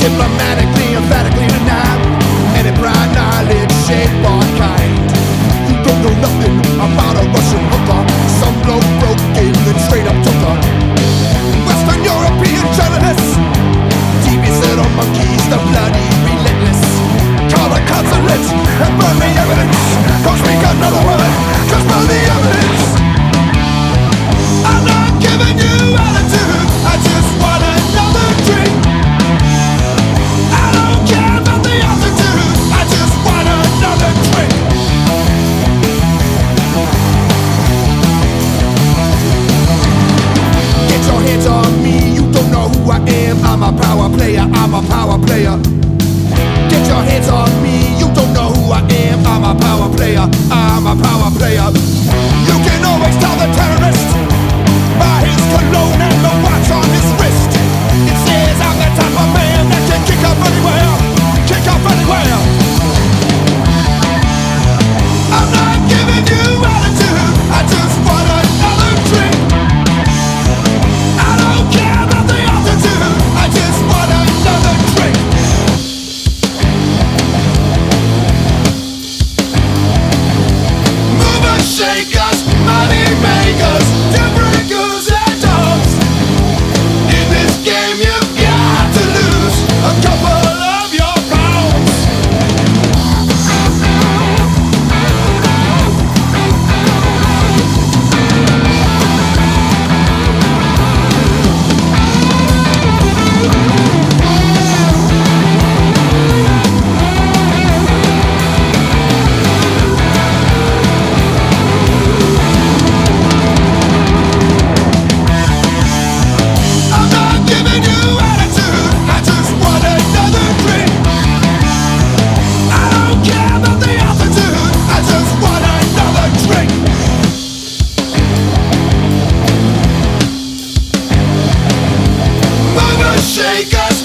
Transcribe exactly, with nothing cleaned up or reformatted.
diplomatically, emphatically denied any bright knowledge, shape or kind. You don't know nothing about a Russian hooker. Some bloke broke in and straight up took her. Western European journalists, T V set on monkeys, the bloody relentless. Call the consulate and burn the evidence. Don't speak another word, just burn the evidence. I'm not giving you attitude, I just want another drink. I don't care about the altitude, I just want another drink. Get your hands on me, you don't know who I am. I'm a power player, I'm a power player. Get your hands on me, you don't know who I am. I'm a power player, I'm a power player. You can always tell the terrorist by his cologne and the watch on his wrist. It says I'm the type of man that can kick up anywhere, kick up anywhere. I'm not giving you attitude, I just want another drink. I don't care about the altitude, I just want another drink. Movers, shakers, money makers, deal breakers and dogs. In this game you've got to lose a couple of your pounds. I'm not giving you attitude, I just want another drink. I don't care about the altitude, I just want another drink. Movers, shakers,